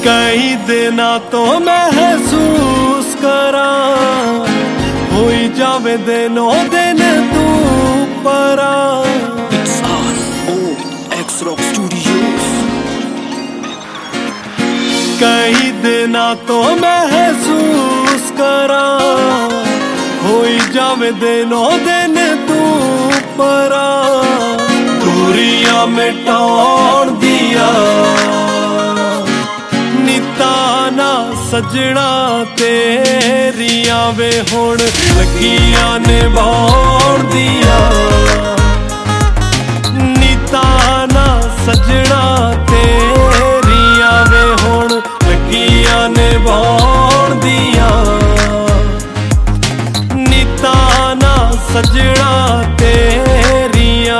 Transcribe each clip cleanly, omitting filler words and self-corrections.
कई दिना तो महसूस करा होई जावे दिनों दिन तू परा। It's X Rock Studios। कई दिना तो महसूस करा होई जावे दिनों दिन तू परा। दूरियां मिटाउण दिया निताना सजना तेरिया वे हुण लगियां निभाउण दिया। निताना सजना तेरिया वे हुण लगियां निभाउण दिया। निताना सजना तेरिया।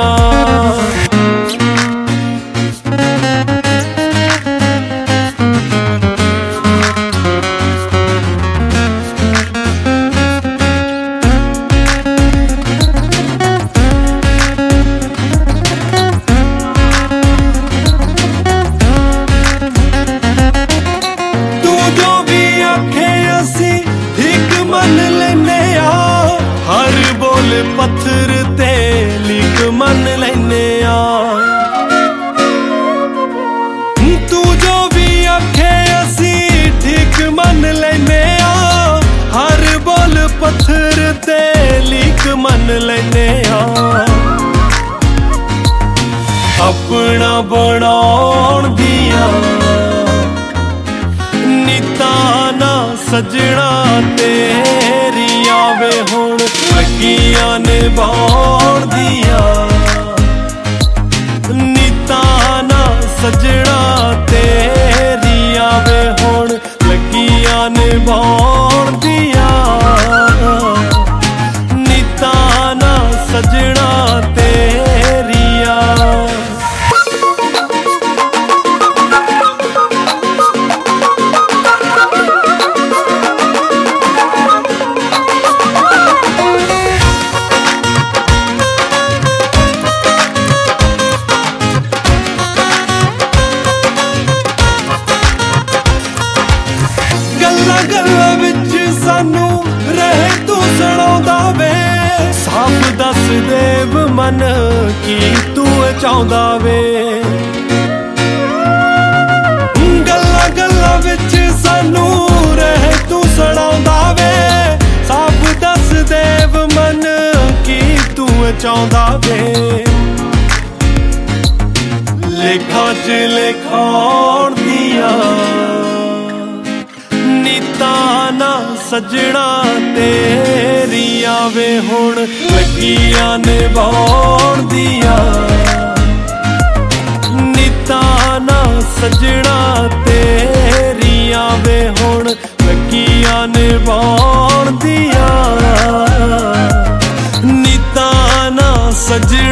पत्थर ते लिख मन लेने तू जो भी आखे असी ठीक मन लेने हर बोल पत्थर ते लिख मन लेने अपना बनाउण दिया निताना सजना तेरिया वे हुण लगियां निभाउण दिया। निताना सजना तेरिया वे हुण लगियां निभाउण दिया। निताना सजना तेरिया। गल्लां विच सानू रहे तू सुणाउंदा वे साफ दस देव मन की तू चाहुंदा वे। गल्लां विच सानू रहे तू सुणाउंदा वे साफ दस देव मन की तू चाहुंदा वे। लेखा च लिखाउण दिया निताना सजना तेरिया वे हुण लगियां निभाउण दिया। निताना सजना तेरिया वे हुण लगियां निभाउण दिया। निताना सजना